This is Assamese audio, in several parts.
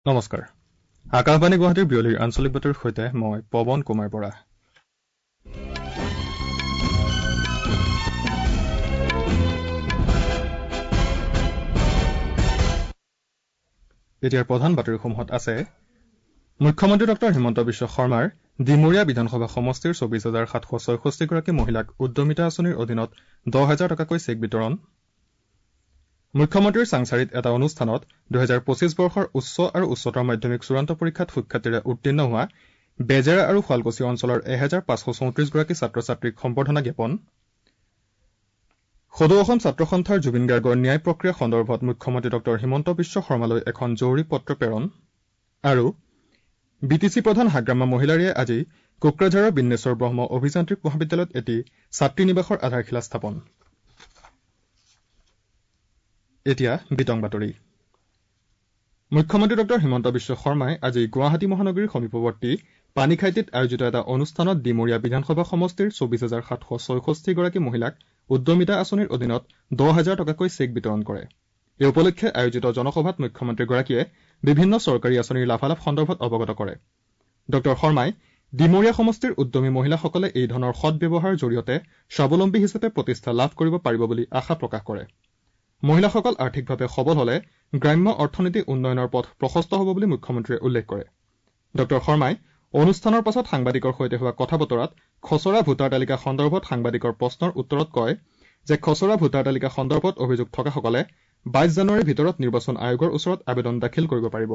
নমস্কাৰ। আকাশবাণী গুৱাহাটীৰ বিয়লিৰ আঞ্চলিক বাতৰিৰ সৈতে মই পৱন কুমাৰ বৰা। এতিয়াৰ প্ৰধান বাতৰিসমূহত আছে মুখ্যমন্ত্ৰী ডঃ হিমন্ত বিশ্ব শৰ্মাৰ ডিমৰীয়া বিধানসভা সমষ্টিৰ ২৪,৭৬৬ গৰাকী মহিলাক উদ্যমিতা আঁচনিৰ অধীনত ১০,০০০ টকাকৈ চেক বিতৰণ। মুখ্যমন্ত্ৰীৰ চাংচাৰিত এটা অনুষ্ঠানত ২০২৫ বৰ্ষৰ উচ্চ আৰু উচ্চতৰ মাধ্যমিক চূড়ান্ত পৰীক্ষাত সুখ্যাতিৰে উত্তীৰ্ণ হোৱা বেজেৰা আৰু শুৱালকুছি অঞ্চলৰ ১,৫৩৪ গৰাকী ছাত্ৰ ছাত্ৰীক সম্বৰ্ধনা জ্ঞাপন। সদৌ অসম ছাত্ৰ সন্থাৰ জুবিন গাৰ্গৰ ন্যায় প্ৰক্ৰিয়া সন্দৰ্ভত মুখ্যমন্ত্ৰী ডঃ হিমন্ত বিশ্ব শৰ্মালৈ এখন জৰুৰী পত্ৰ প্ৰেৰণ। আৰু বিটিচি প্ৰধান হাগ্ৰামা মহিলাৰীয়ে আজি কোকৰাঝাৰৰ বিন্নেশ্বৰ ব্ৰহ্ম অভিযান্ত্ৰিক মহাবিদ্যালয়ত এটি ছাত্ৰী নিবাসৰ আধাৰশিলা স্থাপন। এতিয়া বিতং বাতৰি। মুখ্যমন্ত্ৰী ডঃ হিমন্ত বিশ্ব শৰ্মাই আজি গুৱাহাটী মহানগৰীৰ সমীপৱৰ্তী পানীখাইটিত আয়োজিত এটা অনুষ্ঠানত ডিমৰীয়া বিধানসভা সমষ্টিৰ ২৪,৭৬৬ গৰাকী মহিলাক উদ্যমিতা আঁচনিৰ অধীনত ১০,০০০ টকাকৈ চেক বিতৰণ কৰে। এই উপলক্ষে আয়োজিত জনসভাত মুখ্যমন্ত্ৰীগৰাকীয়ে বিভিন্ন চৰকাৰী আঁচনিৰ লাভালাভ সন্দৰ্ভত অৱগত কৰে। ড শৰ্মাই ডিমৰীয়া সমষ্টিৰ উদ্যমী মহিলাসকলে এই ধৰণৰ সৎব্যৱহাৰৰ জৰিয়তে স্বাৱলম্বী হিচাপে প্ৰতিষ্ঠা লাভ কৰিব পাৰিব বুলি আশা প্ৰকাশ কৰে। মহিলাসকল আৰ্থিকভাৱে সবল হলে গ্ৰাম্য অৰ্থনীতি উন্নয়নৰ পথ প্ৰশস্ত হ'ব বুলি মুখ্যমন্ত্ৰীয়ে উল্লেখ কৰে। ড শৰ্মাই অনুষ্ঠানৰ পাছত সাংবাদিকৰ সৈতে হোৱা কথা বতৰাত খচৰা ভোটাৰ তালিকা সন্দৰ্ভত সাংবাদিকৰ প্ৰশ্নৰ উত্তৰত কয় যে খচৰা ভোটাৰ তালিকা সন্দৰ্ভত অভিযোগ থকাসকলে ২২ জানুৱাৰীৰ ভিতৰত নিৰ্বাচন আয়োগৰ ওচৰত আবেদন দাখিল কৰিব পাৰিব।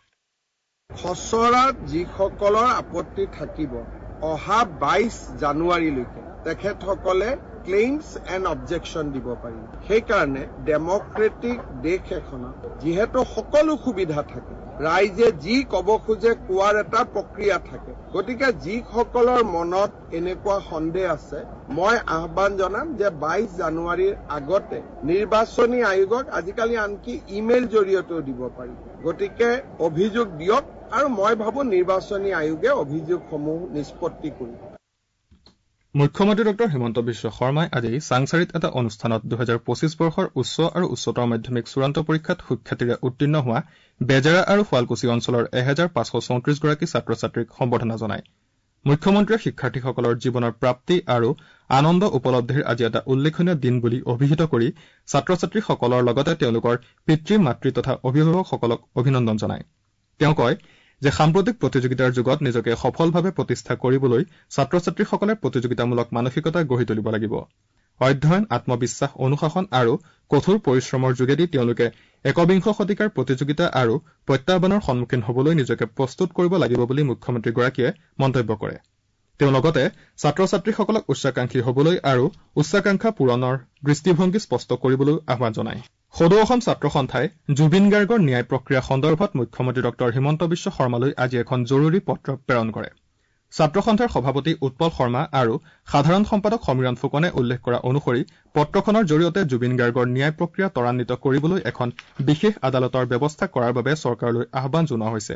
খচৰাত যিসকলৰ আপত্তি থাকিব অহা ২২ জানুৱাৰীলৈকে তেখেতসকলে ক্লেইমছ এণ্ড অবজেকশ্যন দিব পাৰিব। সেইকাৰণে ডেমক্ৰেটিক দেশ এখনত যিহেতু সকলো সুবিধা থাকে, ৰাইজে যি ক'ব খোজে কোৱাৰ এটা প্ৰক্ৰিয়া থাকে, গতিকে যিসকলৰ মনত এনেকুৱা সন্দেহ আছে মই আহ্বান জনাম যে ২২ জানুৱাৰীৰ আগতে নিৰ্বাচনী আয়োগক আজিকালি আনকি ইমেইল জৰিয়তেও দিব পাৰি। গতিকে অভিযোগ দিয়ক আৰু মই ভাবো নিৰ্বাচনী আয়োগে অভিযোগসমূহ নিষ্পত্তি কৰিব। মুখ্যমন্ত্ৰী ডঃ হিমন্ত বিশ্ব শৰ্মাই আজি চাংচাৰিত এটা অনুষ্ঠানত ২০২৫ বৰ্ষৰ উচ্চ আৰু উচ্চতৰ মাধ্যমিক চূড়ান্ত পৰীক্ষাত সুখ্যাতিৰে উত্তীৰ্ণ হোৱা বেজেৰা আৰু শুৱালকুছি অঞ্চলৰ ১,৫৩৪ গৰাকী ছাত্ৰ ছাত্ৰীক সম্বৰ্ধনা জনায়। মুখ্যমন্ত্ৰীয়ে শিক্ষাৰ্থীসকলৰ জীৱনৰ প্ৰাপ্তি আৰু আনন্দ উপলব্ধিৰ আজি এটা উল্লেখনীয় দিন বুলি অভিহিত কৰি ছাত্ৰ ছাত্ৰীসকলৰ লগতে তেওঁলোকৰ পিতৃ মাতৃ তথা অভিভাৱকসকলক অভিনন্দন জনায়। তেওঁ কয় যে সাম্প্ৰতিক প্ৰতিযোগিতাৰ যুগত নিজকে সফলভাৱে প্ৰতিষ্ঠা কৰিবলৈ ছাত্ৰ ছাত্ৰীসকলে প্ৰতিযোগিতামূলক মানসিকতা গঢ়ি তুলিব লাগিব। অধ্যয়ন, আত্মবিশ্বাস, অনুশাসন আৰু কঠোৰ পৰিশ্ৰমৰ যোগেদি তেওঁলোকে একবিংশ শতিকাৰ প্ৰতিযোগিতা আৰু প্ৰত্যাহ্বানৰ সন্মুখীন হ'বলৈ নিজকে প্ৰস্তুত কৰিব লাগিব বুলি মুখ্যমন্ত্ৰীগৰাকীয়ে মন্তব্য কৰে। তেওঁ লগতে ছাত্ৰ ছাত্ৰীসকলক উচ্চাকাংক্ষী হ'বলৈ আৰু উচ্চাকাংক্ষা পূৰণৰ দৃষ্টিভংগী স্পষ্ট কৰিবলৈ আহ্বান জনায়। সদৌ অসম ছাত্ৰ সন্থাই জুবিন গাৰ্গৰ ন্যায় প্ৰক্ৰিয়া সন্দৰ্ভত মুখ্যমন্ত্ৰী ডঃ হিমন্ত বিশ্ব শৰ্মালৈ আজি এখন জৰুৰী পত্ৰ প্ৰেৰণ কৰে। ছাত্ৰ সন্থাৰ সভাপতি উৎপল শৰ্মা আৰু সাধাৰণ সম্পাদক সমীৰণ ফুকনে উল্লেখ কৰা অনুসৰি পত্ৰখনৰ জৰিয়তে জুবিন গাৰ্গৰ ন্যায় প্ৰক্ৰিয়া ত্বৰান্বিত কৰিবলৈ এখন বিশেষ আদালতৰ ব্যৱস্থা কৰাৰ বাবে চৰকাৰলৈ আহ্বান জনোৱা হৈছে।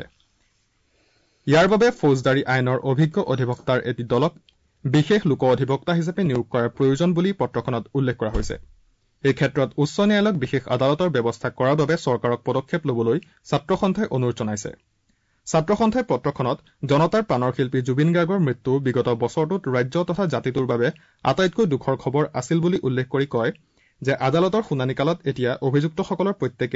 ইয়াৰ বাবে ফৌজদাৰী আইনৰ অভিজ্ঞ অধিবক্তাৰ এটি দলক বিশেষ লোক অধিবক্তা হিচাপে নিয়োগ কৰাৰ প্ৰয়োজন বুলি পত্ৰখনত উল্লেখ কৰা হৈছে। এই ক্ষেত্ৰত উচ্চ ন্যায়ালয়ক বিশেষ আদালতৰ ব্যৱস্থা কৰাৰ বাবে চৰকাৰক পদক্ষেপ ল'বলৈ ছাত্ৰ সন্থাই অনুৰোধ জনাইছে। ছাত্ৰ সন্থাই পত্ৰখনত জনতাৰ প্ৰাণৰ শিল্পী জুবিন গাৰ্গৰ মৃত্যু বিগত বছৰটোত ৰাজ্য তথা জাতিটোৰ বাবে আটাইতকৈ দুখৰ খবৰ আছিল বুলি উল্লেখ কৰি কয় যে আদালতৰ শুনানি কালত এতিয়া অভিযুক্তসকলৰ প্ৰত্যেকে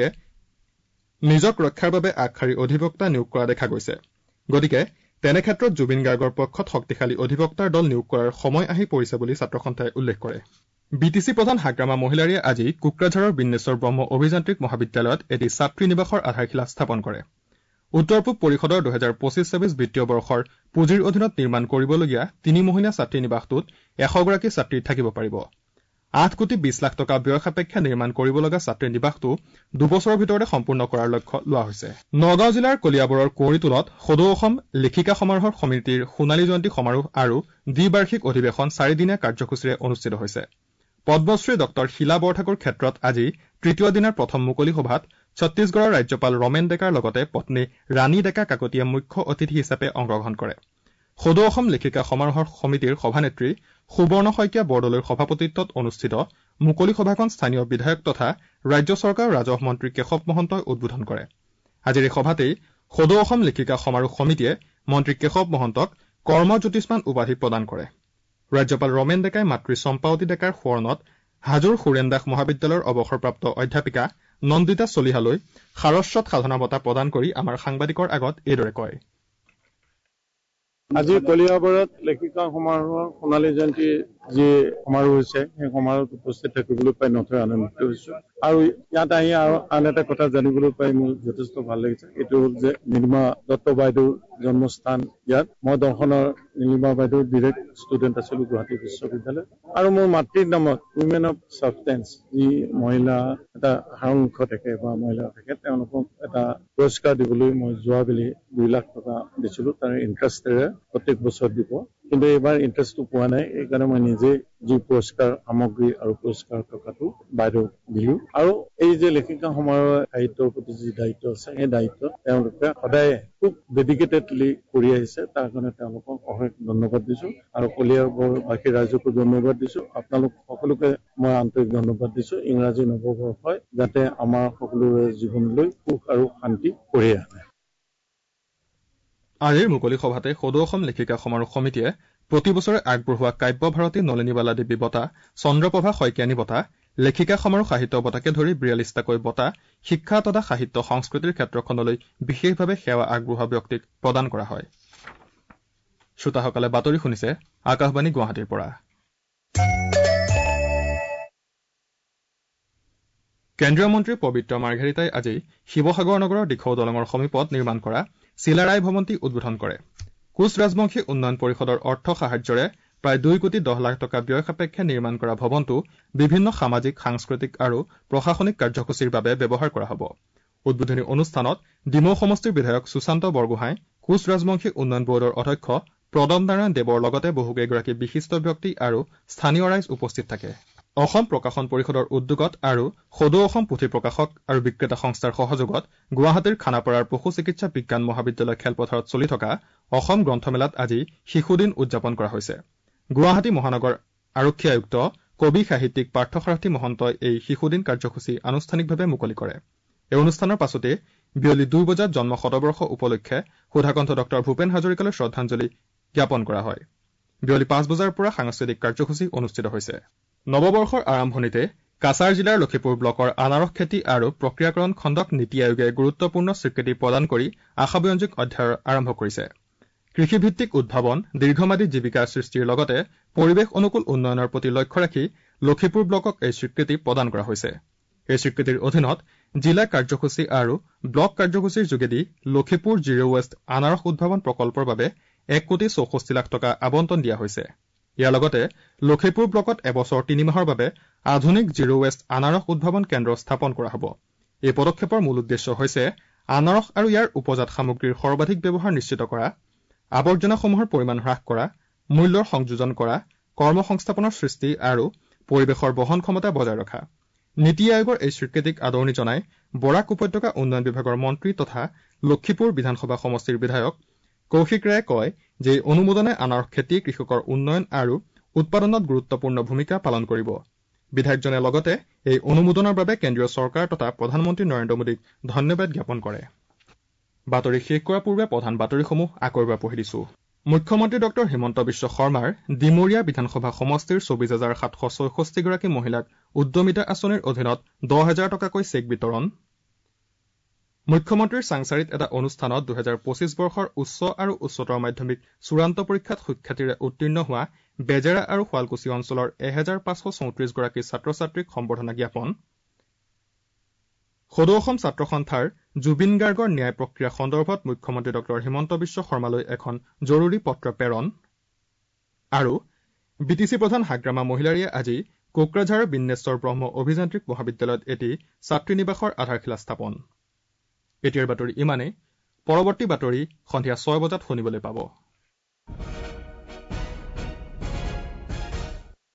নিজক ৰক্ষাৰ বাবে আগশাৰী অধিবক্তা নিয়োগ কৰা দেখা গৈছে। গতিকে তেনে ক্ষেত্ৰত জুবিন গাৰ্গৰ পক্ষত শক্তিশালী অধিবক্তাৰ দল নিয়োগ কৰাৰ সময় আহি পৰিছে বুলি ছাত্ৰ সন্থাই উল্লেখ কৰে। বিটিচি প্ৰধান হাগ্ৰামা মহিলাৰীয়ে আজি কোকৰাঝাৰৰ বিন্নেশ্বৰ ব্ৰহ্ম অভিযান্ত্ৰিক মহাবিদ্যালয়ত এটি ছাত্ৰী নিবাসৰ আধাৰশিলা স্থাপন কৰে। উত্তৰ পূব পৰিষদৰ ২০২৫-২৬ বিত্তীয় বৰ্ষৰ পুঁজিৰ অধীনত নিৰ্মাণ কৰিবলগীয়া ৩মহলীয়া ছাত্ৰী নিবাসটোত ১০০ গৰাকী ছাত্ৰী থাকিব পাৰিব। ৮,২০ লাখ টকা ব্যয় সাপেক্ষে নিৰ্মাণ কৰিবলগা ছাত্ৰী নিবাসটো ২ বছৰৰ ভিতৰতে সম্পূৰ্ণ কৰাৰ লক্ষ্য লোৱা হৈছে। নগাঁও জিলাৰ কলিয়াবৰৰ কুঁৱৰীটোলত সদৌ অসম লেখিকা সমাৰোহ সমিতিৰ সোণালী জয়ন্তী সমাৰোহ আৰু দ্বিবাৰ্ষিক অধিৱেশন ৪দিনীয়া কাৰ্যসূচীৰে অনুষ্ঠিত হৈছে। পদ্মশ্ৰী ডঃ শীলা বৰঠাকুৰ ক্ষেত্ৰত আজি তৃতীয় দিনাৰ প্ৰথম মুকলি সভাত ছত্তীশগড়ৰ ৰাজ্যপাল ৰমেন ডেকাৰ লগতে পত্নী ৰাণী ডেকা কাকতীয়ে মুখ্য অতিথি হিচাপে অংশগ্ৰহণ কৰে। সদৌ অসম লেখিকা সমাৰোহ সমিতিৰ সভানেত্ৰী সুবৰ্ণ শইকীয়া বৰদলৈৰ সভাপতিত্বত অনুষ্ঠিত মুকলি সভাখন স্থানীয় বিধায়ক তথা ৰাজ্য চৰকাৰৰ ৰাজহ মন্ত্ৰী কেশৱ মহন্তই উদ্বোধন কৰে। আজিৰ এই সভাতেই সদৌ অসম লেখিকা সমাৰোহ সমিতিয়ে মন্ত্ৰী কেশৱ মহন্তক কৰ্মজ্যোতিষ্মান উপাধি প্ৰদান কৰে। ৰাজ্যপাল ৰমেন ডেকাই মাতৃ চম্পাৱতী ডেকাৰ সোঁৱৰণত হাজোৰ সুৰেন দাস মহাবিদ্যালয়ৰ অৱসৰপ্ৰাপ্ত অধ্যাপিকা নন্দিতা চলিহালৈ সাৰস্বত সাধনা বঁটা প্ৰদান কৰি আমাৰ সাংবাদিকৰ আগত এইদৰে কয়। আজি কলিয়াবৰত লেখিকা সমাৰোহৰ সোণালী জয়ন্তী যি সমাৰোহ হৈছে সেই সমাৰোহত উপস্থিত থাকিবলৈ পাই নথৈ আনন্দিত হৈছো। আৰু ইয়াত আহি আৰু আন এটা কথা জানিবলৈ পাই মোৰ যথেষ্ট ভাল লাগিছে। এইটো হ'ল যে নীলিমা দত্ত বাইদেউৰ জন্মস্থান ইয়াত। মই দৰ্শনৰ নীলিমা বাইদেউৰ ডিৰেক্ট ষ্টুডেণ্ট আছিলো গুৱাহাটী বিশ্ববিদ্যালয়। আৰু মোৰ মাতৃৰ নামত উইমেন অফ ছাবষ্টেন্স যি মহিলা এটা সাৰাংশ থাকে বা মহিলা থাকে তেওঁলোকক এটা পুৰস্কাৰ দিবলৈ মই যোৱাবেলি 2 লাখ টকা দিছিলো। তাৰ ইণ্টাৰেষ্টেৰে প্ৰত্যেক বছৰ দিব, কিন্তু এইবাৰ ইণ্টাৰেষ্টটো পোৱা নাই। এইকাৰণে মই নিজে যি পুৰস্কাৰ সামগ্ৰী আৰু পুৰস্কাৰ টকাটো বাইদেউক দিলো। আৰু এই যে লেখিকা সমাৰোহৰ সাহিত্যৰ প্ৰতি যি দায়িত্ব আছে সেই দায়িত্ব তেওঁলোকে সদায় খুব ডেডিকেটেডলি কৰি আহিছে। তাৰ কাৰণে তেওঁলোকক অশেষ ধন্যবাদ দিছো আৰু কলিয়াবৰবাসী ৰাইজকো ধন্যবাদ দিছো। আপোনালোক সকলোকে মই আন্তৰিক ধন্যবাদ দিছো। ইংৰাজী নৱবৰ্ষই যাতে আমাৰ সকলোৰে জীৱনলৈ সুখ আৰু শান্তি কঢ়িয়াই আনে। আজিৰ মুকলি সভাতে সদৌ অসম লেখিকা সমাৰোহ সমিতিয়ে প্ৰতি বছৰে আগবঢ়োৱা কাব্য ভাৰতী নলিনীবালা দেৱী বঁটা, চন্দ্ৰপ্ৰভা শইকীয়ানী বঁটা, লেখিকা সমাৰোহ সাহিত্য বঁটাকে ধৰি 42টাকৈ বঁটা শিক্ষা তথা সাহিত্য সংস্কৃতিৰ ক্ষেত্ৰখনলৈ বিশেষভাৱে সেৱা আগবঢ়োৱা ব্যক্তিক প্ৰদান কৰা হয়। শ্ৰোতাসকলে বাতৰি শুনিছে আকাশবাণী গুৱাহাটীৰ পৰা। কেন্দ্ৰীয় মন্ত্ৰী পবিত্ৰ মাৰ্ঘেৰিটাই আজি শিৱসাগৰ নগৰৰ দিখৌ দলঙৰ সমীপত নিৰ্মাণ কৰা চিলাৰাই ভৱন্তী উদ্বোধন কৰে। কোচ ৰাজবংশী উন্নয়ন পৰিষদৰ অৰ্থ সাহায্যৰে প্ৰায় 2 কোটি 10 লাখ টকা ব্যয় সাপেক্ষে নিৰ্মাণ কৰা ভৱনটো বিভিন্ন সামাজিক, সাংস্কৃতিক আৰু প্ৰশাসনিক কাৰ্যসূচীৰ বাবে ব্যৱহাৰ কৰা হ'ব। উদ্বোধনী অনুষ্ঠানত ডিমৌ সমষ্টিৰ বিধায়ক সুশান্ত বৰগোহাঁই, কোচ ৰাজবংশী উন্নয়ন বৰ্ডৰ অধ্যক্ষ প্ৰদম নাৰায়ণ দেৱৰ লগতে বহুকেইগৰাকী বিশিষ্ট ব্যক্তি আৰু স্থানীয় ৰাইজ উপস্থিত থাকে। অসম প্ৰকাশন পৰিষদৰ উদ্যোগত আৰু সদৌ অসম পুথি প্ৰকাশক আৰু বিক্ৰেতা সংস্থাৰ সহযোগত গুৱাহাটীৰ খানাপাৰাৰ পশু চিকিৎসা বিজ্ঞান মহাবিদ্যালয় খেলপথাৰত চলি থকা অসম গ্ৰন্থমেলাত আজি শিশুদিন উদযাপন কৰা হৈছে। গুৱাহাটী মহানগৰ আৰক্ষী আয়ুক্ত কবি সাহিত্যিক পাৰ্থসাৰথী মহন্তই এই শিশুদিন কাৰ্যসূচী আনুষ্ঠানিকভাৱে মুকলি কৰে। এই অনুষ্ঠানৰ পাছতে বিয়লি 2 বজাত জন্ম শতবৰ্ষ উপলক্ষে সুধাকণ্ঠ ডঃ ভূপেন হাজৰিকালৈ শ্ৰদ্ধাঞ্জলি জ্ঞাপন কৰা হয়। বিয়লি 5 বজাৰ পৰা সাংস্কৃতিক কাৰ্যসূচী অনুষ্ঠিত হৈছে। নৱবৰ্ষৰ আৰম্ভণিতে কাছাৰ জিলাৰ লক্ষীপুৰ ব্লকৰ আনাৰস খেতি আৰু প্ৰক্ৰিয়াকৰণ খণ্ডক নীতি আয়োগে গুৰুত্বপূৰ্ণ স্বীকৃতি প্ৰদান কৰি আশাব্যঞ্জক অধ্যায় আৰম্ভ কৰিছে। কৃষিভিত্তিক উদ্ভাৱন, দীৰ্ঘম্যাদী জীৱিকা সৃষ্টিৰ লগতে পৰিৱেশ অনুকূল উন্নয়নৰ প্ৰতি লক্ষ্য ৰাখি লক্ষীপুৰ ব্লকক এই স্বীকৃতি প্ৰদান কৰা হৈছে। এই স্বীকৃতিৰ অধীনত জিলা কাৰ্যসূচী আৰু ব্লক কাৰ্যসূচীৰ যোগেদি লক্ষীপুৰ জিৰ' ৱেষ্ট আনাৰস উদ্ভাৱন প্ৰকল্পৰ বাবে 1 কোটি 64 লাখ টকা আবণ্টন দিয়া হৈছে। ইয়াৰ লগতে লক্ষীপুৰ ব্লকত এবছৰ 3 মাহৰ বাবে আধুনিক জিৰ' ৱেষ্ট আনাৰস উদ্ভাৱন কেন্দ্ৰ স্থাপন কৰা হ'ব। এই পদক্ষেপৰ মূল উদ্দেশ্য হৈছে আনাৰস আৰু ইয়াৰ উপজাত সামগ্ৰীৰ সৰ্বাধিক ব্যৱহাৰ নিশ্চিত কৰা, আৱৰ্জনাসমূহৰ পৰিমাণ হ্ৰাস কৰা, মূল্যৰ সংযোজন কৰা, কৰ্মসংস্থাপনৰ সৃষ্টি আৰু পৰিৱেশৰ বহন ক্ষমতা বজাই ৰখা। নীতি আয়োগৰ এই স্বীকৃতিক আদৰণি জনাই বৰাক উপত্যকা উন্নয়ন বিভাগৰ মন্ত্ৰী তথা লক্ষীপুৰ বিধানসভা সমষ্টিৰ বিধায়ক কৌশিক ৰায়ে কয় যে এই অনুমোদনে আনাৰস খেতি কৃষকৰ উন্নয়ন আৰু উৎপাদনত গুৰুত্বপূৰ্ণ ভূমিকা পালন কৰিব। বিধায়কজনে লগতে এই অনুমোদনৰ বাবে কেন্দ্ৰীয় চৰকাৰ তথা প্ৰধানমন্ত্ৰী নৰেন্দ্ৰ মোদীক ধন্যবাদ জ্ঞাপন কৰে। বাতৰি শেষ কৰাৰ পূৰ্বে প্ৰধান বাতৰিসমূহ আকৌ এবাৰ পঢ়ি দিছো। মুখ্যমন্ত্ৰী ডঃ হিমন্ত বিশ্ব শৰ্মাৰ ডিমৰীয়া বিধানসভা সমষ্টিৰ 24,764 গৰাকী মহিলাক উদ্যমিতা আঁচনিৰ অধীনত 10,000 টকাকৈ চেক বিতৰণ। মুখ্যমন্ত্ৰীৰ চাংচাৰিত এটা অনুষ্ঠানত 2025 বৰ্ষৰ উচ্চ আৰু উচ্চতৰ মাধ্যমিক চূড়ান্ত পৰীক্ষাত সুখ্যাতিৰে উত্তীৰ্ণ হোৱা বেজেৰা আৰু শুৱালকুছি অঞ্চলৰ 1,534 গৰাকী ছাত্ৰ ছাত্ৰীক সম্বৰ্ধনা জ্ঞাপন। সদৌ অসম ছাত্ৰ সন্থাৰ জুবিন গাৰ্গৰ ন্যায় প্ৰক্ৰিয়া সন্দৰ্ভত মুখ্যমন্ত্ৰী ডঃ হিমন্ত বিশ্ব শৰ্মালৈ এখন জৰুৰী পত্ৰ প্ৰেৰণ। আৰু বিটিচি প্ৰধান হাগ্ৰামা মহিলাৰীয়ে আজি কোকৰাঝাৰৰ বিন্নেশ্বৰ ব্ৰহ্ম অভিযান্ত্ৰিক মহাবিদ্যালয়ত এটি ছাত্ৰী নিবাসৰ আধাৰশিলা স্থাপন। এতিয়াৰ বাতৰি ইমানেই। পৰৱৰ্তী বাতৰি সন্ধিয়া 6 বজাত শুনিবলৈ পাব।